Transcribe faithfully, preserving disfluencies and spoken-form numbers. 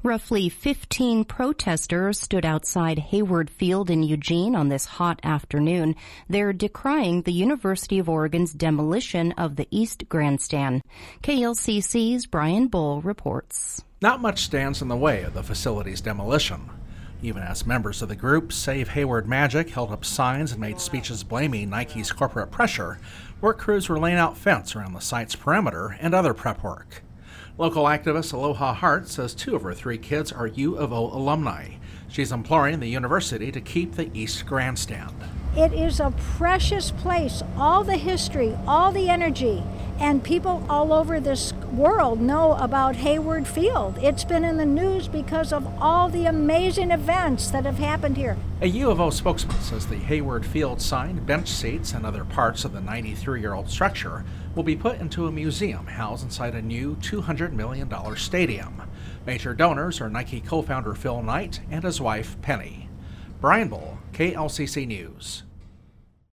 Roughly fifteen protesters stood outside Hayward Field in Eugene on this hot afternoon. They're decrying the University of Oregon's demolition of the East Grandstand. K L C C's Brian Bull reports. Not much stands in the way of the facility's demolition. Even as members of the group Save Hayward Magic held up signs and made speeches blaming Nike's corporate pressure, work crews were laying out fence around the site's perimeter and other prep work. Local activist Aloha Hart says two of her three kids are U of O alumni. She's imploring the university to keep the East Grandstand. It is a precious place, all the history, all the energy, and people all over this world know about Hayward Field. It's been in the news because of all the amazing events that have happened here. A U of O spokesman says the Hayward Field sign, bench seats, and other parts of the ninety-three-year-old structure will be put into a museum housed inside a new two hundred million dollars stadium. Major donors are Nike co-founder Phil Knight and his wife, Penny. Brian Bull, K L C C News.